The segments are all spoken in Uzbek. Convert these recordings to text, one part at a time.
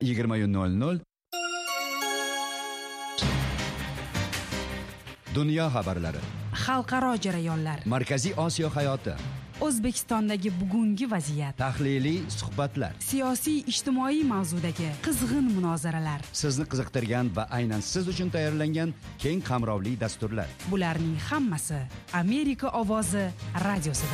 20:00 Dunyo xabarlari, xalqaro jarayonlar, Markaziy Osiyo hayoti, O'zbekistondagi bugungi vaziyat, tahliliy suhbatlar, siyosiy ijtimoiy mavzudagi qizg'in munozaralar, sizni qiziqtirgan va aynan siz uchun tayyorlangan keng qamrovli dasturlar. bularning hammasi Amerika ovozi radiosida.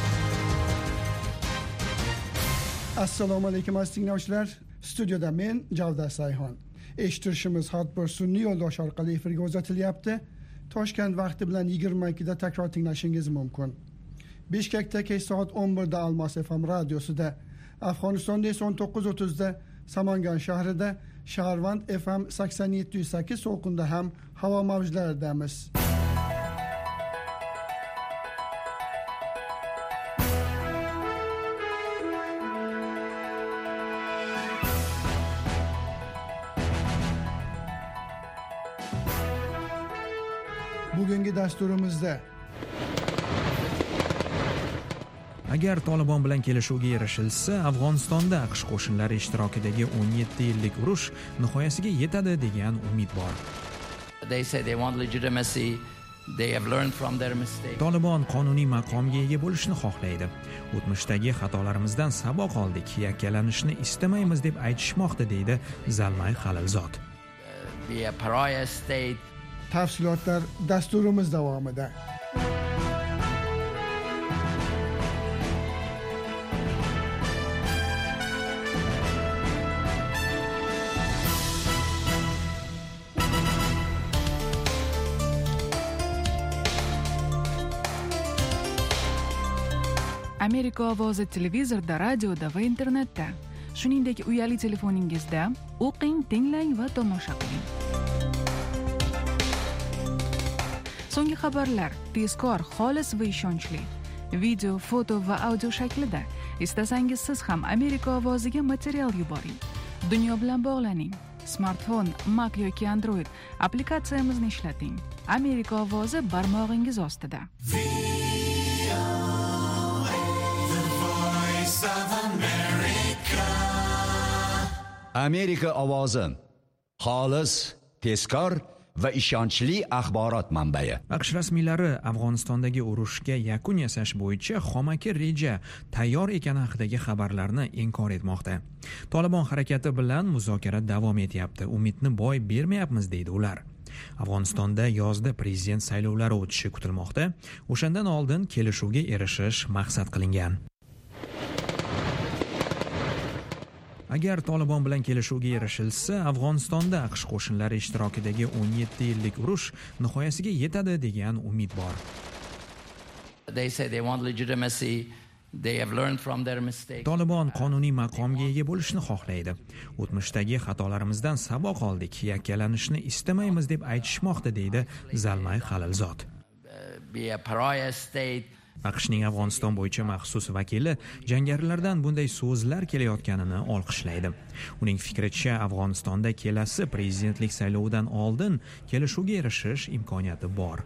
Assalomu alaykum aziz tinglovchilar. Studiyada men Javdar Sayhon. Eshittirishimiz Hotbir sun'iy yo'ldosh orqali efirga uzatilyapti. Toshkent vaqti bilan 22 da takror tinglashingiz mumkin. Bishkekda kech soat 11 da Almos FM radiosida, Afg'onistonda esa 19:30 da Samangan shahrida, Shaharvand FM 87.8 to'lqinda ham havo mavjlaridamiz. Bugungi dasturimizda agar Tolibon bilan kelishuvga erishilsa, Afg'onistonda AQSh qo'shinlari ishtirokidagi 17 yillik urush nihoyasiga yetadi degan umid bor. Tolibon qonuniy maqomga ega bo'lishni xohlaydi. O'tmishdagi xatolarimizdan saboq oldik, yakkalanishni istamaymiz deb aytishmoqda, deydi Zalmay Xalilzod. tafsilotlar dasturimiz davomida. Amerika ovozi televizorda, radioda va internetda, shuningdek uyali telefoningizda o'qing, tinglang va tomosha qiling. So'nggi xabarlar tezkor, xolis va ishonchli. Video, foto va audio shaklida. Istasangiz siz ham Amerika ovoziga material yuboring. Dunyo bilan bog'laning. Smartfon, Mac yoki Android applikatsiyamizni ishlating. Amerika ovozi barmog'ingiz ostida. Amerika ovozi, xolis, tezkor va ishonchli axborot manbai. AQSh rasmiylari Afg'onistondagi urushga yakun yasash bo'yicha xomaki reja tayyor ekani haqidagi xabarlarni inkor etmoqda. Tolibon harakati bilan muzokara davom etyapti. Umidni boy bermayapmiz, deydi ular. Afg'onistonda yozda prezident saylovlari o'tishi kutilmoqda. O'shandan oldin kelishuvga erishish maqsad qilingan. Agar Tolibon bilan kelishuvga erishilsa, Afg'onistonda AQSh qo'shinlari ishtirokidagi 17 yillik urush nihoyasiga yetadi degan umid bor. Tolibon qonuniy maqomga ega bo'lishni xohlaydi. O'tmishdagi xatolarimizdan saboq oldik, yakkalanishni istamaymiz deb aytishmoqda, deydi Zalmay Xalilzod. AQShning Afg'oniston bo'yicha maxsus vakili jangarilardan bunday so'zlar kelayotganini olqishlaydi. Uning fikricha, Afg'onistonda kelasi prezidentlik saylovidan oldin kelishuvga erishish imkoniyati bor.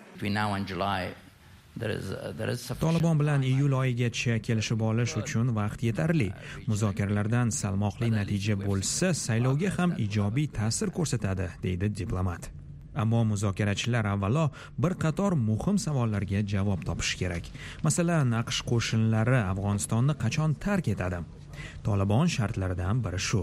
Tolibon bilan iyul oyigacha kelishib olish uchun vaqt yetarli. Muzokaralardan salmoqli natija bo'lsa, saylovga ham ijobiy ta'sir ko'rsatadi, deydi diplomat. Ammo muzokarachilar avvalo bir qator muhim savollarga javob topishi kerak. Masalan, AQSh qo'shinlari Afg'onistonni qachon tark etadi? Tolibon shartlaridan biri shu.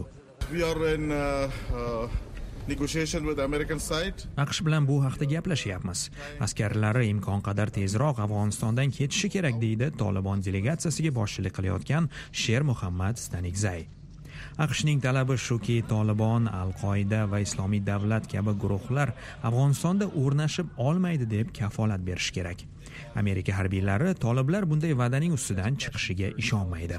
AQSh bilan bu haqda gaplashyapmiz. Askarlari imkon qadar tezroq Afg'onistondan ketishi kerak, deydi Tolibon delegatsiyasiga boshchilik qilayotgan Sher Muhammad Stanikzay. AQShning talabi shuki, Tolibon, Al-Qoida va Islomiy davlat kabi guruhlar Afg'onistonda o'rnashib olmaydi deb kafolat berish kerak. Amerika harbiylari toliblar bunday va'daning ustidan chiqishiga ishonmaydi.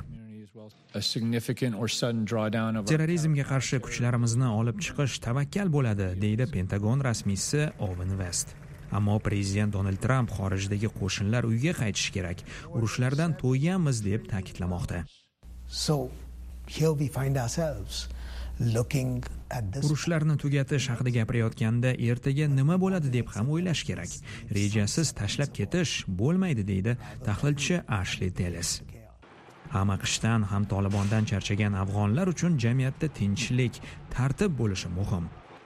Terrorizmga qarshi kuchlarimizni olib chiqish tavakkal bo'ladi, deydi Pentagon rasmiysi Owen West. Ammo prezident Donald Trump xorijdagi qo'shinlar uyga qaytishi kerak, urushlardan to'yganmiz deb ta'kidlamoqda. Here we find ourselves looking at this. Urushlarni tugatish haqida gapirayotganda ertaga nima bo'ladi deb ham o'ylash kerak. Rejasiz tashlab ketish bo'lmaydi, deydi tahlilchi Ashley Tellis. Ham AQShdan, ham Tolibondan charchagan afg'onlar uchun jamiyatda tinchlik, tartib bo'lishi muhim.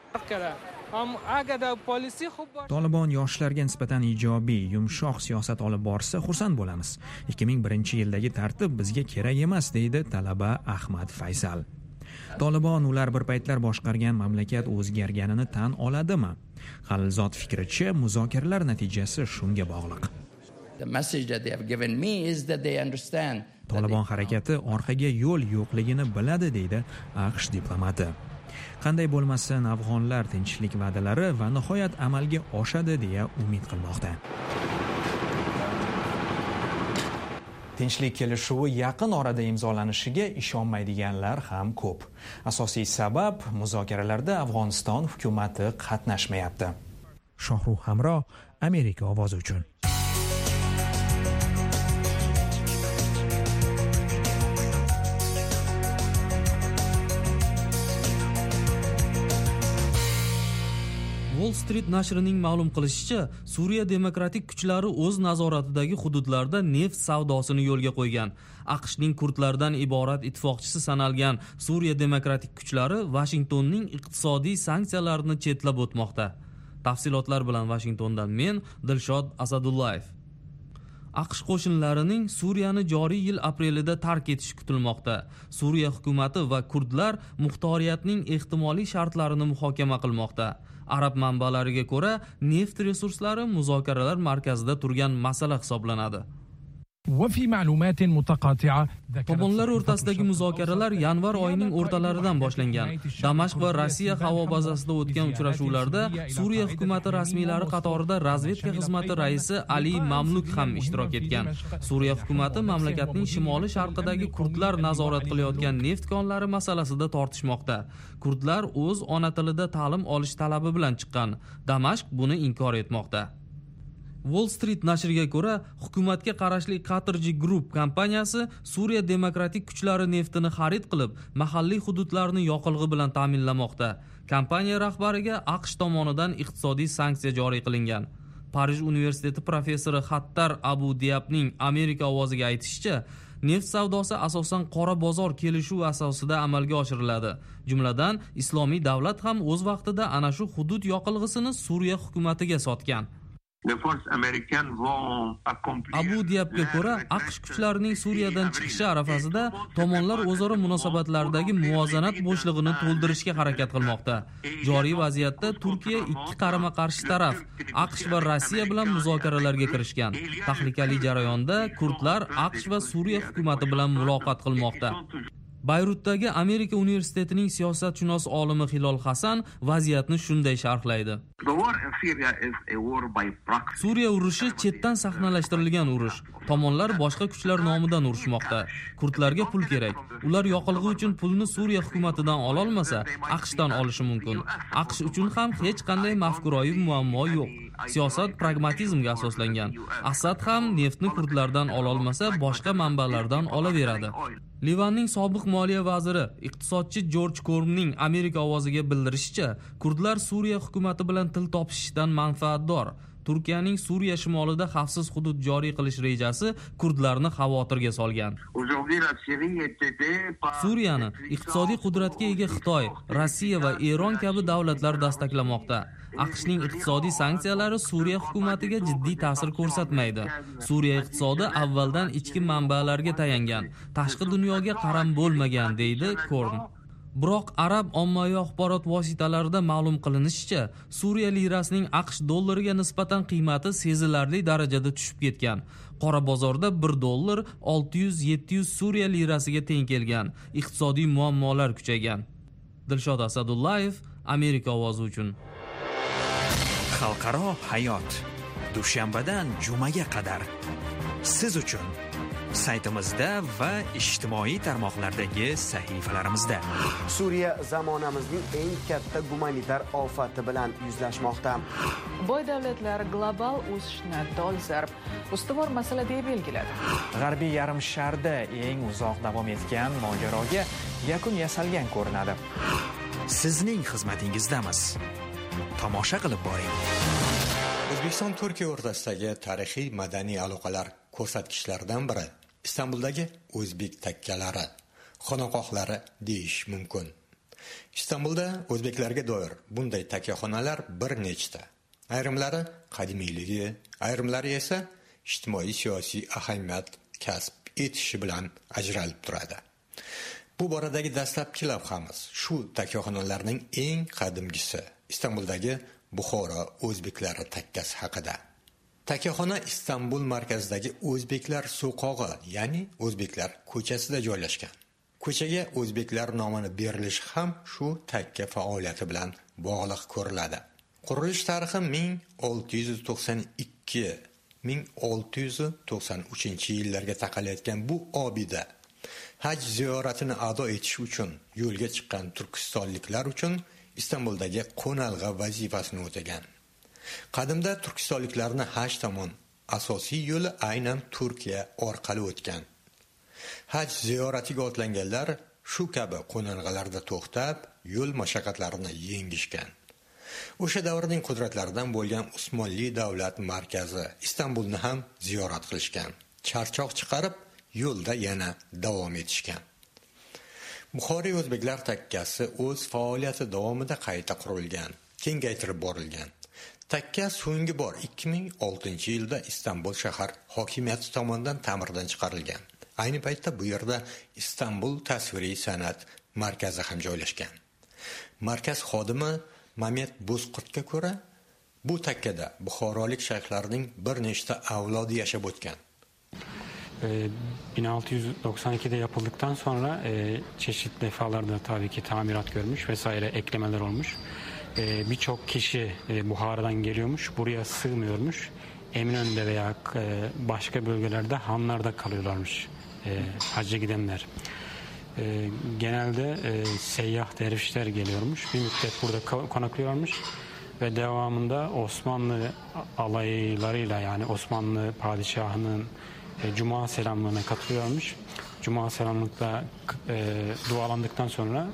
Tolibon yoshlarga nisbatan ijobiy, yumshoq siyosat olib borsa, xursand bo'lamiz. 2001-yildagi tartib bizga kerak emas, deydi talaba Ahmad Faysal. Tolibon ular bir paytlar boshqargan mamlakat o'zgarganini tan oladimi? Xalilzod fikricha, muzokaralar natijasi shunga bog'liq. Tolibon harakati orqaga yo'l yo'qligini biladi, deydi AQSh diplomati. Qanday bo'lmasin, afg'onlar tinchlik va'dalari va nihoyat amalga oshadi deya umid qilmoqda. Tinchlik kelishuvi yaqin orada imzolanishiga ishonmaydiganlar ham ko'p. Asosiy sabab muzokaralarda Afg'oniston hukumatı qatnashmayapti. Shohruh Hamro, Amerika ovozi uchun. Wall Street nashrining ma'lum qilishicha, Suriya demokratik kuchlari o'z nazoratidagi hududlarda neft savdosini yo'lga qo'ygan. AQShning kurdlardan iborat ittifoqchisi sanalgan Suriya demokratik kuchlari Washingtonning iqtisodiy sanksiyalarini chetlab o'tmoqda. Tafsilotlar bilan Washingtondan men Dilshod Asadullayev. AQSh qo'shinlarining Suriyani joriy yil aprelida tark etishi kutilmoqda. Suriya hukumati va kurdlar muxtoriyatning ehtimoliy shartlarini muhokama qilmoqda. Arab manbalariga ko'ra, neft resurslari muzokaralar markazida turgan masala hisoblanadi. Tomonlar o'rtasidagi muzokaralar yanvar oyining o'rtalaridan boshlangan. Damashq va Rossiya havo bazasida o'tgan uchrashuvlarda Suriya hukumati rasmiylari qatorida razvedka xizmati raisi Ali Mamluk ham ishtirok etgan. Suriya hukumati mamlakatning shimoli sharqidagi kurdlar nazorat qilayotgan neft konlari masalasida tortishmoqda. Kurdlar o'z ona tilida ta'lim olish talabi bilan chiqqan. Damashq buni inkor etmoqda. Wall Street nashriga ko'ra, hukumatga qarashli Qatarji Group kompaniyasi Suriya demokratik kuchlari neftini xarid qilib, mahalliy hududlarni yoqilg'i bilan ta'minlamoqda. Kompaniya rahbariga AQSh tomonidan iqtisodiy sanksiya joriy qilingan. Parij universiteti professori Xattar Abu Diabning Amerika ovoziga aytishicha, neft savdosi asosan qora bozor kelishuvi asosida amalga oshiriladi. Jumladan, Islomiy davlat ham o'z vaqtida ana shu hudud yoqilg'isini Suriya hukumatiga sotgan. Abu Diabga ko'ra, AQSh kuchlarining Suriyadan chiqishi arafasida tomonlar o'zaro munosabatlardagi muvozanat bo'shlig'ini to'ldirishga harakat qilmoqda. Joriy vaziyatda Turkiya ikki qarama-qarshi taraf, AQSh va Rossiya bilan muzokaralarga kirishgan. Tahlikali jarayonda kurdlar AQSh va Suriya hukumati bilan muloqot qilmoqda. Bayrutdagi Amerika universitetining siyosatshunos olimi Hilol Hasan vaziyatni shunday sharhlaydi. Suriya urushi chetdan sahnalashtirilgan urush. Tomonlar boshqa kuchlar nomidan urushmoqda. Kurdlarga pul kerak. Ular yoqilg'i uchun pulni Suriya hukumatidan ola olmasa, AQShdan olishi mumkin. AQSh uchun ham hech qanday mafkuroviy muammo yo'q. Siyosat pragmatizmga asoslangan. Asad ham neftni kurdlardan ola olmasa, boshqa manbalardan olaveradi. Livanning sobiq moliya vaziri, iqtisodchi Jorj Kormning Amerika ovoziga bildirishicha, kurdlar Suriya hukumati bilan til topishishdan manfaatdor. Turkiyaning Suriya shimolida xavfsiz hudud joriy qilish rejasi kurdlarni xavotirga solgan. Suriyani iqtisodiy qudratga ega Xitoy, Rossiya va Eron kabi davlatlar dastaklamoqda. AQShning iqtisodiy sanksiyalari Suriya hukumatiga jiddiy ta'sir ko'rsatmaydi. Suriya iqtisodi avvaldan ichki manbalarga tayangan, tashqi dunyoga qaram bo'lmagan, deydi Korn. Biroq arab ommaviy axborot vositalarida ma'lum qilinishicha, Suriya lirasining AQSh dollariga nisbatan qiymati sezilarli darajada tushib ketgan. Qora bozorda 1 dollar 600-700 Suriya lirasiga teng kelgan. Iqtisodiy muammolar kuchaygan. Dilshod Asadullayev, Amerika ovozi uchun. Xalqaro hayot. Dushanbadan jumaga qadar siz uchun saytimizda va ijtimoiy tarmoqlardagi sahifalarimizda. Suriya zamonamizning eng katta gumanitar ofati bilan yuzlashmoqda. Boy davlatlar global o'sishni dolzarb ustuvor masala deb belgiladi. G'arbiy yarim sharda eng uzoq davom etgan mojaroga yakun yasalgan ko'rinadi. Sizning xizmatingizdamiz. Tomosha qilib boring. O'zbekiston Turkiya o'rtasidagi tarixiy madaniy aloqalar ko'rsatkichlaridan biri Istanbuldagi o'zbek takkalari, xonaqohlari deyish mumkin. Istanbulda o'zbeklarga doir bunday takkaxonalar bir nechta. Ayrimlari qadimiyligi, ayrimlari esa ijtimoiy-siyosiy ahamiyat kasb etishi bilan ajralib turadi. Bu boradagi dastlabki lavhamiz shu takkaxonalarning eng qadimgisi Istanbuldagi Buxoro o'zbeklari takkasi haqida. Takkaxona Istanbul markazidagi o'zbeklar so'qog'i, ya'ni o'zbeklar ko'chasida joylashgan. Ko'chaga o'zbeklar nomini berilishi ham shu takka faoliyati bilan bog'liq ko'riladi. Qurilish tarixi 1692-1693 yillarga taqalayotgan bu obida haj ziyoratini ado etish uchun yo'lga chiqqan turkistonliklar uchun Istanbuldagi qo'nalg'a vazifasini o'tagan. Qadimda turkistonliklarning haj tomon asosiy yo'li aynan Turkiya orqali o'tgan. Haj ziyoratiga otlanganlar shu kabi qo'nalg'alarda to'xtab, yo'l mashaqqatlarini yengishgan. O'sha davrning qudratlaridan bo'lgan Usmonli davlat markazi Istanbulni ham ziyorat qilishgan. Charchoq chiqarib, yo'lda yana davom etishgan. Buxoriy o'zbeklar takkasi o'z faoliyati davomida qayta qurilgan, kengaytirib borilgan. Takka so'nggi bor 2006-yilda Istanbul shahar hokimiyati tomonidan ta'mirdan chiqarilgan. Ayni paytda bu yerda Istanbul tasviriy san'at markazi ham joylashgan. Markaz xodimi Mamet Bozqurtga ko'ra, bu takkada buxorolik shayxlarning bir nechta avlodi yashab o'tgan. 1692'de yapıldıktan sonra çeşitli defalarda tabii ki tamirat görmüş vesaire eklemeler olmuş. Birçok kişi Buhara'dan geliyormuş, buraya sığmıyormuş. Eminönü'nde veya başka bölgelerde hanlarda kalıyorlarmış hacca gidenler. Genelde seyyah dervişler geliyormuş. Bir müddet burada konaklıyorlarmış. Ve devamında Osmanlı alaylarıyla, yani Osmanlı padişahının Cuma selamlığına katılıyormuş. Cuma selamlıkta dualandıktan sonra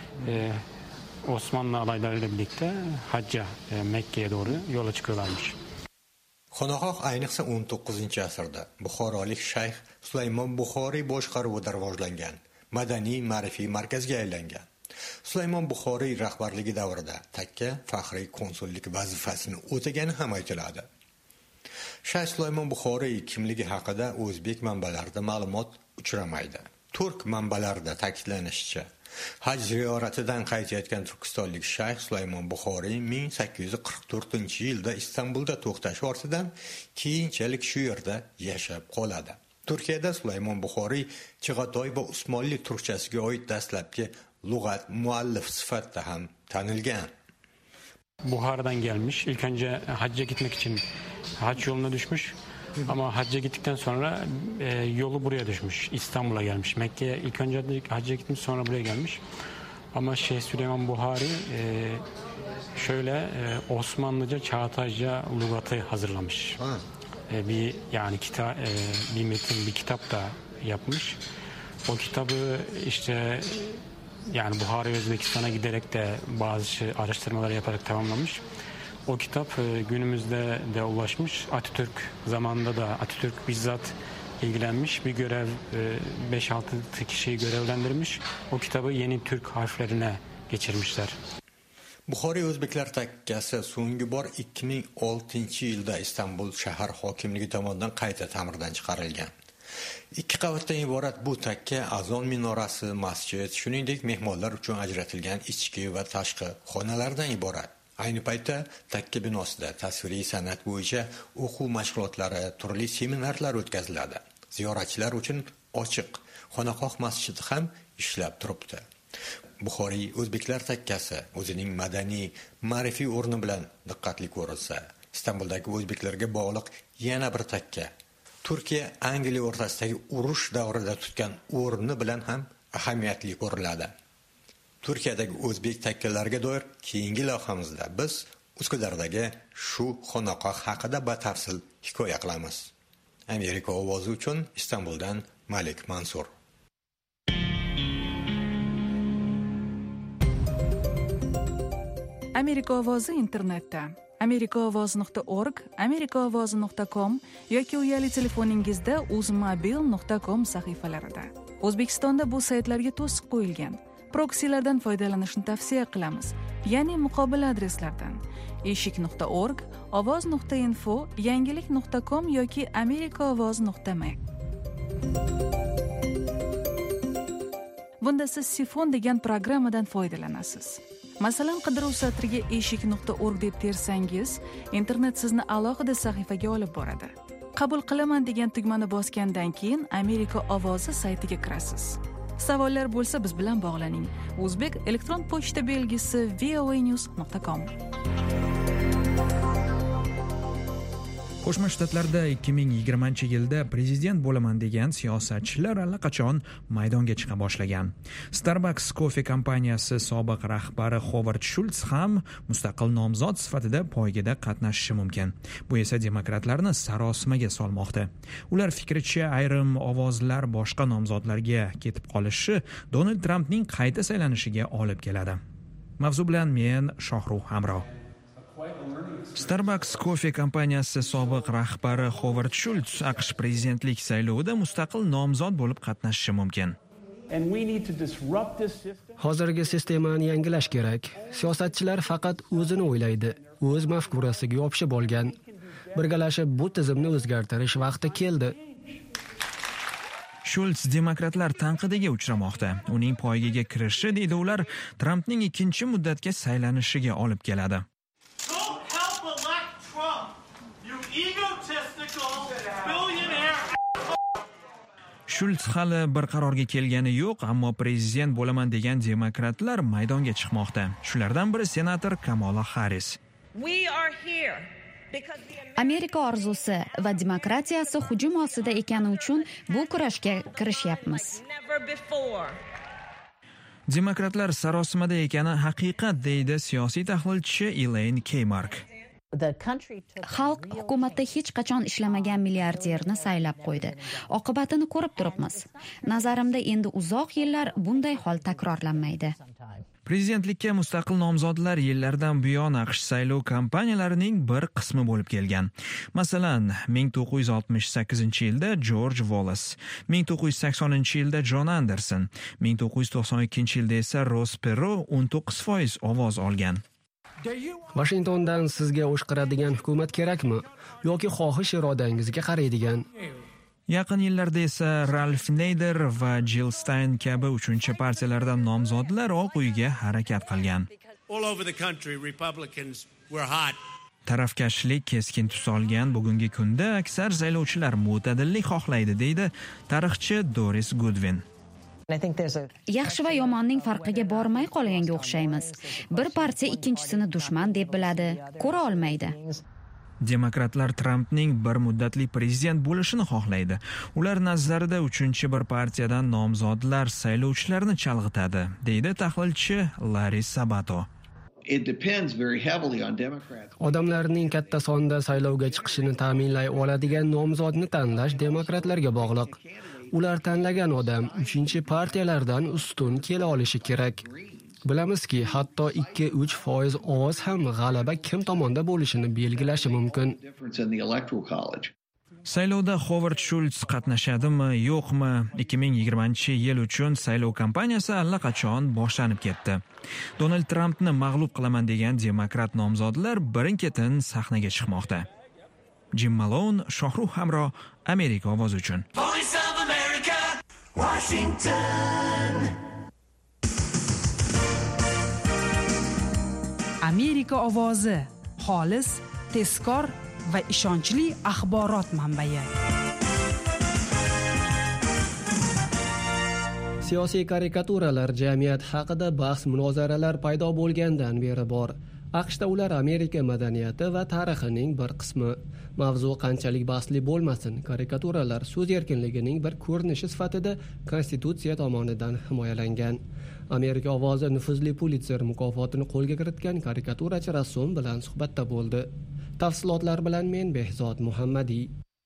Osmanlı alaylarıyla birlikte hacca Mekke'ye doğru yola çıkıyorlarmış. Xonaqoh ayniqsa 19-asrda buxorolik shayx Sulaymon Buxoriy boshqaruvida rivojlangan, madaniy ma'rifiy markazga aylangan. Sulaymon Buxoriy rahbarligi davrida takka faxriy konsullik vazifasini o'tagani ham aytiladi. Shayx Sulaymon Buxoriy kimligi haqida o'zbek manbalarida ma'lumot uchramaydi. Turk manbalarida ta'kidlanishicha, haj ziyoratidan qaytayotgan turkistonlik shayx Sulaymon Buxoriy 1844-yilda Istanbulda to'xtash ortidan keyinchalik shu yerda yashab qoladi. Turkiyada Sulaymon Buxoriy Chig'atoy va Usmonli turkchasiga oid dastlabki lug'at muallif sifatida ham tanilgan. Buhara'dan gelmiş. İlk önce hacca gitmek için hac yoluna düşmüş. Ama hacca gittikten sonra yolu buraya düşmüş. İstanbul'a gelmiş. Mekke'ye ilk önce hacca gitmiş, sonra buraya gelmiş. Ama Şeyh Süleyman Buhari şöyle Osmanlıca, Çağatayca lügatı hazırlamış. Yani bir metin, bir kitap da yapmış. O kitabı işte yani Buhara Özbekistan'a giderek de bazı araştırmalar yaparak tamamlamış. O kitap günümüzde de ulaşmış. Atatürk zamanında da Atatürk bizzat ilgilenmiş. Bir görev 5-6 kişiyi görevlendirmiş. O kitabı yeni Türk harflerine geçirmişler. Buxoriy o'zbeklar takkasi so'nggi bor 2006-yilda Istanbul shahar hokimligi tomonidan qayta ta'mirdan chiqarilgan. 2 qavatdan iborat bu takka azon minorasi, masjid, shuningdek mehmonlar uchun ajratilgan ichki va tashqi xonalardan iborat. Ayni paytda takka binosida tasviriy san'at bo'yicha o'quv mashg'ulotlari, turli seminarlar o'tkaziladi. Ziyoratchilar uchun ochiq xonaqoh masjidi ham ishlab turibdi. Buxoriy o'zbeklar takkasi o'zining madaniy, ma'rifiy o'rni bilan diqqatli ko'rilsa, Istanbuldagi o'zbeklarga bog'liq yana bir takka Turkiya Angliya o'rtasidagi urush davrida tutgan o'rni bilan ham ahamiyatli ko'riladi. Turkiyadagi o'zbek takkalariga doir keyingi lavhamizda biz Uskudardagi shu xonaqoh haqida batafsil hikoya qilamiz. Amerika ovozi uchun Istanbuldan Malik Mansur. Amerika ovozi internetda amerikaovozi.org, amerikaovozi.com yoki uyali telefoningizda uzmobil.com sahifalarida. O'zbekistonda bu saytlarga to'siq qo'yilgan. Proksilardan foydalanishni tavsiya qilamiz, ya'ni muqobil adreslardan: eshik.org, ovoz.info, yangilik.com yoki amerikaovozi.me. Bunda siz Sifon degan programmadan foydalanasiz. Masalan, qidiruv satriga eshik.org deb tersangiz, internet sizni alohida sahifaga olib boradi. Qabul qilaman degan tugmani bosgandan keyin Amerika ovozi saytiga kirasiz. Savollar bo'lsa biz bilan bog'laning. O'zbek elektron pochta belgisi voanews.com. Qo'shma Shtatlarda 2020-yilda prezident bo'laman degan siyosatchilar allaqachon maydonga chiqa boshlagan. Starbucks kofe kompaniyasi sobiq rahbari Hovard Shults ham mustaqil nomzod sifatida poygada qatnashishi mumkin. Bu esa demokratlarni sarosimaga solmoqda. Ular fikricha, ayrim ovozlar boshqa nomzodlarga ketib qolishi Donald Trampning qayta saylanishiga olib keladi. Mavzu bilan men Shohruh Hamro. Starbucks kofe kompaniyasi sobiq rahbari Hovard Shults AQSh prezidentlik saylovida mustaqil nomzod bo'lib qatnashishi mumkin. Hozirgi sistemani yangilash kerak. Siyosatchilar faqat o'zini o'ylaydi, o'z mafkurasiga yopishib olgan. Birgalashib bu tizimni o'zgartirish vaqti keldi. Shults demokratlar tanqidiga uchramoqda. Uning poygaga kirishi, deydi ular, Trampning ikkinchi muddatga saylanishiga olib keladi. Shults hali bir qarorga kelgani yo'q, ammo prezident bo'laman degan demokratlar maydonga chiqmoqda. Shulardan biri senator Kamala Harris. Amerika orzusi va demokratiyasi hujum ostida ekani uchun bu kurashga kirishyapmiz. Demokratlar sarosimada ekani haqiqat, deydi siyosiy tahlilchi Elaine Keymark. Xalq hukumatda hech qachon ishlamagan milliarderni saylab qo'ydi. Oqibatini ko'rib turibmiz. Nazarimda endi uzoq yillar bunday hol takrorlanmaydi. Prezidentlikka mustaqil nomzodlar yillardan buyon AQSh saylov kampaniyalarining bir qismi bo'lib kelgan. Masalan, 1968-yilda George Wallace, 1980-yilda John Anderson, 1992-yilda esa Ross Perot 19% ovoz olgan. Washingtondan sizga o'shqiradigan hukumat kerakmi yoki xohish irodangizga qaraydigan? Yaqin yillarda esa Ralph Nader va Jill Stein kabi uchinchi partiyalardan nomzodlar Oq uyga harakat qilgan. Tarafkashlik keskin tus olgan bugungi kunda aksar saylovchilar mo'tadillik xohlaydi, deydi tarixchi Doris Goodwin. Yaxshi va yomonning farqiga bormay qolganga o'xshaymiz. Bir partiya ikkinchisini dushman deb biladi, ko'ra olmaydi. Demokratlar Trampning bir muddatli prezident bo'lishini xohlaydi. Ular nazarida uchinchi bir partiyadan nomzodlar saylovchilarni chalg'itadi, deydi tahlilchi Larry Sabato. Odamlarning katta sonda saylovga chiqishini ta'minlay oladigan nomzodni tanlash demokratlarga bog'liq. Ular tanlagan odam uchinchi partiyalardan ustun kela olishi kerak. Bilamizki, hatto 2-3% ovoz ham g'alaba kim tomonda bo'lishini belgilashi mumkin. Saylovda Hovard Shults qatnashadimi, yo'qmi? 2020-yil uchun saylov kampaniyasi allaqachon boshlanib ketdi. Donald Trampni mag'lub qilaman degan demokrat nomzodlar birin-ketin sahnaga chiqmoqda. Jim Malone, Shohruh Hamro, Amerika ovozi uchun. Amerika ovozi, xolis, tezkor va ishonchli axborot manbai. Siyosiy karikaturalar jamiyat haqida bahs-munozaralar paydo bo'lgandan beri bor. AQShda ular Amerika madaniyati va tarixining bir qismi. Mavzu qanchalik bahsli bo'lmasin, karikaturalar so'z erkinligining bir ko'rinishi sifatida Konstitutsiya tomonidan himoyalangan. Amerika ovozi nufuzli Pulitzer mukofotini qo'lga kiritgan karikaturachi rassom bilan suhbatda bo'ldi. Tafsilotlar bilan men Behzod Muhammadiy.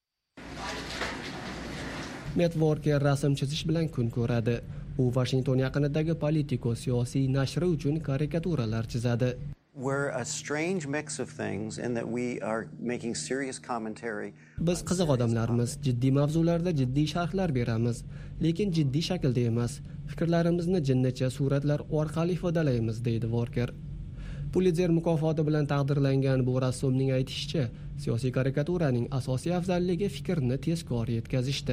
Matt Walker rasm chizish bilan kun ko'radi. U Washington yaqinidagi Politico siyosiy nashri uchun karikaturalar chizadi. We're a strange mix of things in that we are making serious commentary. Biz qiziq odamlarmiz, jiddiy mavzularda jiddiy sharhlar beramiz, lekin jiddiy shaklda emas. Fikrlarimizni jinnicha suratlar orqali ifodalaymiz, deydi Walker. Pulitzer mukofoti bilan taqdirlangan bu rassomning aytishicha, siyosiy karikaturaning asosiy afzalligi fikrni tezkor yetkazishda.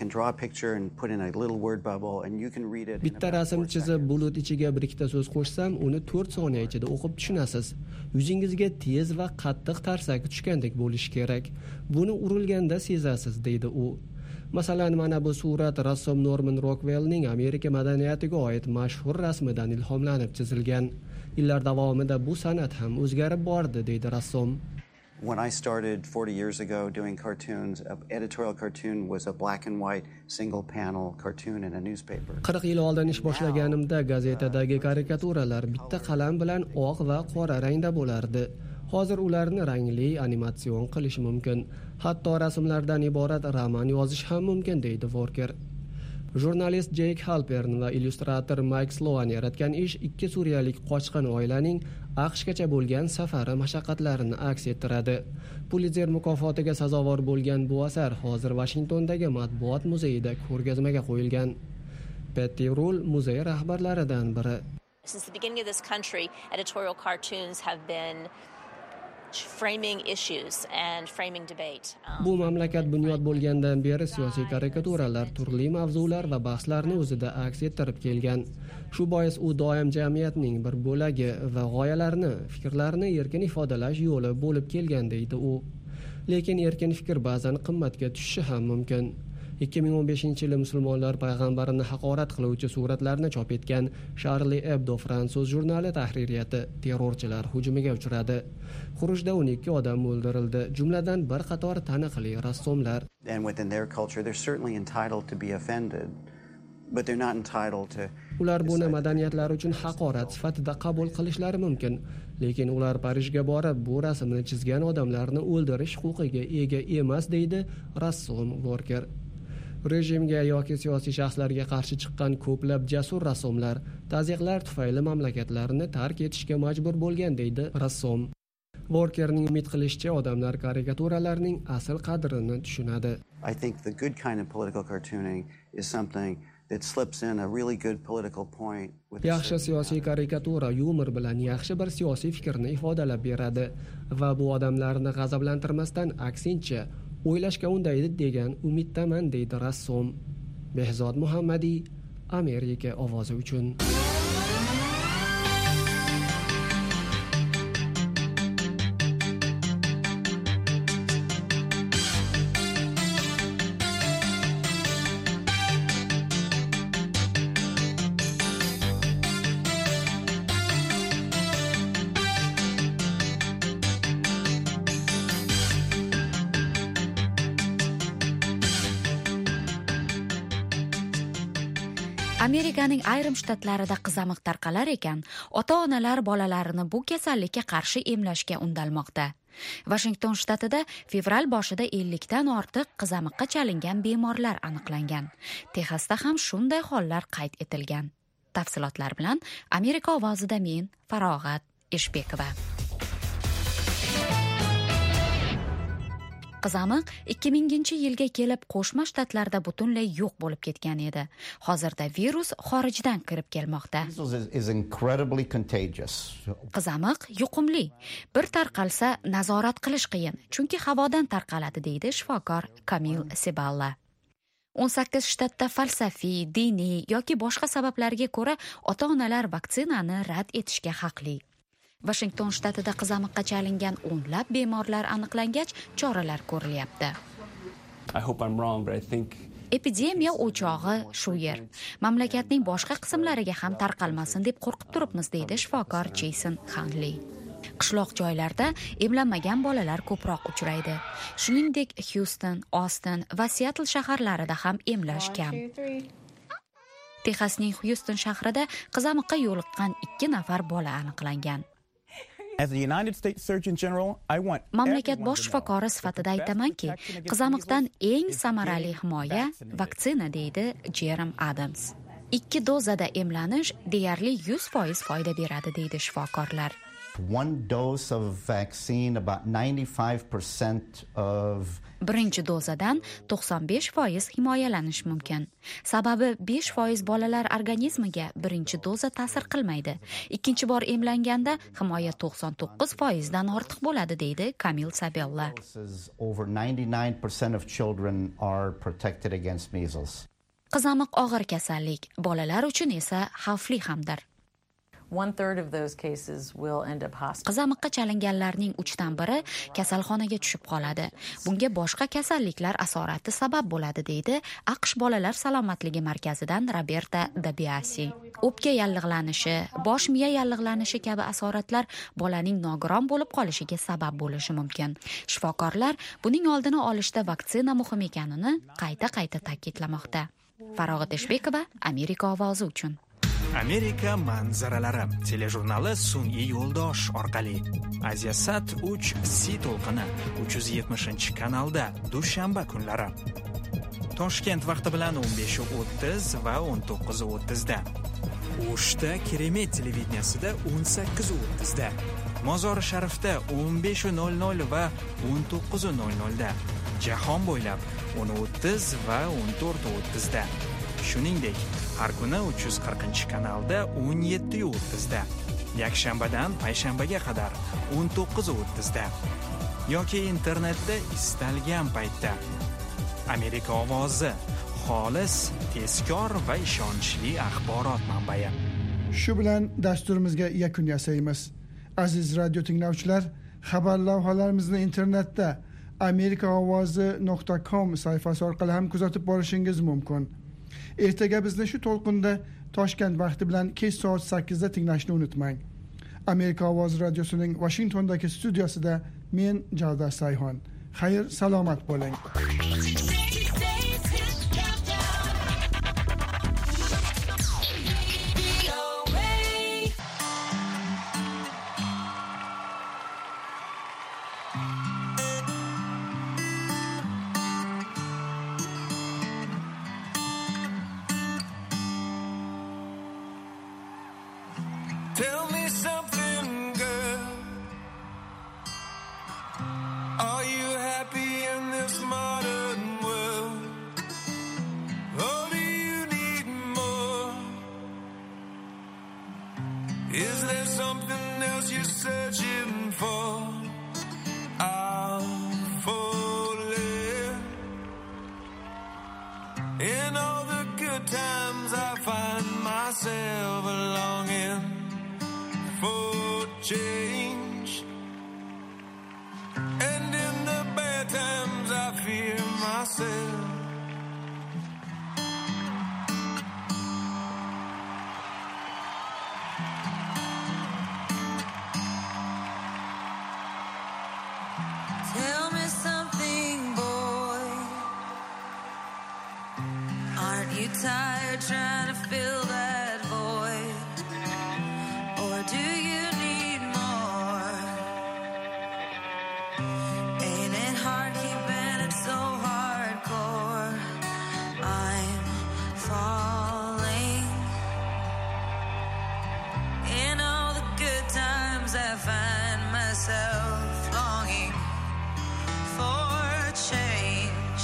Bitta rasm chizib, bulut ichiga bir ikkita so'z qo'shsam, uni 4 soniya ichida o'qib tushunasiz. Yuzingizga tez va qattiq tarsaki tushgandek bo'lishi kerak. Buni urilganda sezasiz, deydi u. Masalan, mana bu surat rassom Norman Rockwellning Amerika madaniyatiga oid mashhur rasmidan ilhomlanib chizilgan. Yillar davomida bu san'at ham o'zgarib bordi, deydi rassom. When I started 40 years ago doing cartoons, an editorial cartoon was a black and white single panel cartoon in a newspaper. 40 yil oldin ish boshlaganimda gazetadagi karikaturalar bitta qalam bilan oq va qora rangda bo'lardi. Hozir ularni rangli animatsion qilish mumkin. Hatto rasmlardan iborat roman yozish ham mumkin, deydi Walker. Jurnalist Jake Halpern va illyustrator Mike Sloan yaratgan ish ikki suriyalik qochqin oilaning AQShgacha bo'lgan safari mashaqqatlarini aks ettiradi. Pulitzer mukofotiga sazovor bo'lgan bu asar hozir Washingtondagi matbuot muzeyida ko'rgazmaga qo'yilgan. Patty Rule muzey rahbarlaridan biri. Since the beginning of this country, editorial cartoons have been framing issues and framing debate. Bu mamlakat bunyod bo'lgandan beri siyosiy karikaturalar turli mavzular va bahslarni o'zida aks ettirib kelgan. Shu bois u doim jamiyatning bir bo'lagi va g'oyalarni, fikrlarni erkin ifodalash yo'li bo'lib kelgan, deydi u. Lekin erkin fikr ba'zan qimmatga tushishi ham mumkin. 2015-yili musulmonlar payg'ambarini haqorat qiluvchi suratlarni chop etgan Charlie Hebdo fransuz jurnali tahririyati terrorchilar hujumiga uchradi. Xurujda 12 odam o'ldirildi, jumladan bir qator taniqli rassomlar. And within their culture they're certainly entitled to be offended, but they're not entitled to. Ular buni madaniyatlari uchun haqorat sifatida qabul qilishlari mumkin, lekin ular Parijga borib bu rasmni chizgan odamlarni o'ldirish huquqiga ega emas, deydi rassom Walker. Rejimga yoki siyosiy shaxslarga qarshi chiqqan ko'plab jasur rassomlar tazyiqlar tufayli mamlakatlarini tark etishga majbur bo'lgan, deydi rassom. Walkerning umid qilishicha, odamlar karikaturalarning asl qadrini tushunadi. I think the good kind of political cartooning is something that slips in a really good political point with yaxshi siyosiy karikatura yumor bilan yaxshi bir siyosiy fikrni ifodalab beradi va bu odamlarni g'azablantirmasdan aksincha o'ylashga undaydi degan umiddaman, deydi rassom. Behzod Muhammadiy, Amerika ovozi uchun. Amerikaning ayrim shtatlarida qizamiq tarqalar ekan, ota-onalar bolalarini bu kasallikka qarshi emlashga undalmoqda. Washington shtatida fevral boshida 50 dan ortiq qizamiqqa chalingan bemorlar aniqlangan. Texasda ham shunday hollar qayd etilgan. Tafsilotlar bilan Amerika ovozida men Farog'at Eshbekova. Qizamiq 2000-yilga kelib Qo'shma Shtatlarda butunlay yo'q bo'lib ketgan edi. Hozirda virus xorijdan kirib kelmoqda. Qizamiq yuqumli. Bir tarqalsa nazorat qilish qiyin, chunki havodan tarqaladi, deydi shifokor Kamil Siballa. 18 shtatda falsafiy, diniy yoki boshqa sabablarga ko'ra ota-onalar vaksinani rad etishga haqli. Washington shtatida qizamiqqa chalingan o'nlab bemorlar aniqlangach, choralar ko'rilyapti. Epidemiya o'chog'i shu yer. Mamlakatning boshqa qismlariga ham tarqalmasin deb qo'rqib turibmiz, deydi shifokor Jason Hanley. Qishloq joylarda emlanmagan bolalar ko'proq uchraydi. Shuningdek, Houston, Austin va Seattle shaharlarida ham emlash kam. Texasning Houston shahrida qizamiqqa yo'liqqan 2 nafar bola aniqlangan. Mamlakat bosh shifokori sifatida aytamanki, qizamiqdan eng samarali himoya vaksina, deydi Jerem Adams. 2 dozada emlanish deyarli 100% foyda beradi, deydi shifokorlar. One dose of vaccine, about 95% of birinchi dozadan 95% himoyalanish mumkin. Sababi 5% bolalar organizmiga birinchi doza ta'sir qilmaydi. Ikkinchi bor emlanganda himoya 99% dan ortiq bo'ladi, deydi Camille Sabella. over 99% of children are protected against measles. Qizamiq og'ir kasallik, bolalar uchun esa xavfli hamdir. 1/3 of those cases will end up hospital. Qizamiqqa chalinganlarning 3dan biri kasalxonaga tushib qoladi. Bunga boshqa kasalliklar asorati sabab bo'ladi, deydi AQSh bolalar salomatligi markazidan Roberta Dabiasi. O'pka yallig'lanishi, bosh miya yallig'lanishi kabi asoratlar bolaning nogiron bo'lib qolishiga sabab bo'lishi mumkin. Shifokorlar buning oldini olishda vaksina muhim ekanini qayta ta'kidlamoqda. Farog'at Eshbekova, Amerika ovozi uchun. Amerika manzaralari telejurnali sun'iy yo'ldosh orqali Asiasat 3 C to'lqini 370-kanalda dushanba kunlari. Toshkent vaqti bilan 15:30 va 19:30 da. O'shda Keremet televideniyasida 18:30 da. Mozori Sharifda 15:00 va 19:00 da. Jahon bo'ylab 10:30 va 14:30 da. Shuningdek, har kuni 340-kanalda 17:30 da. Yakshanbadan payshanbaga qadar 19:30 da. Yoki internetda istalgan paytda. Amerika ovozi, xolis, tezkor va ishonchli axborot manbai. Shu bilan dasturimizga yakun yasaymiz. Aziz radio tinglovchilar, xabar lavhalarimizni internetda amerikaovozi.com sayfasi orqali ham kuzatib borishingiz mumkin. Ertaga bizni shu to'lqinda Toshkent vaqti bilan kech soat 8 da tinglashni unutmang. Amerika ovozi radiosining Washingtondagi studiyasida men Javdar Sayhon. Xayr, salomat bo'ling. Tell me something, girl. Are you happy in this modern world? Or do you need more? Is there something else you're searching for? I'm falling. In all the good times I find myself longing for change, and in the bad times I fear myself. Tell me something, boy. Aren't you tired trying to fill that void? Or do you need more? Ain't it hard keeping it so hardcore? I'm falling. In all the good times I find myself longing for change,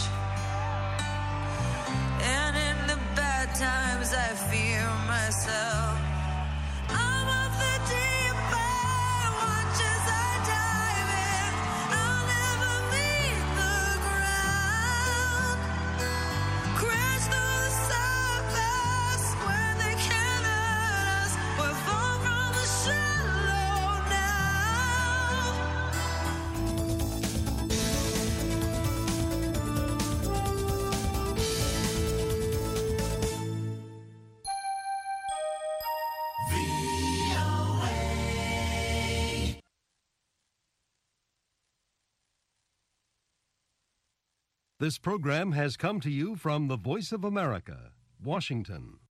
and in the bad times I fear myself. This program has come to you from the Voice of America, Washington.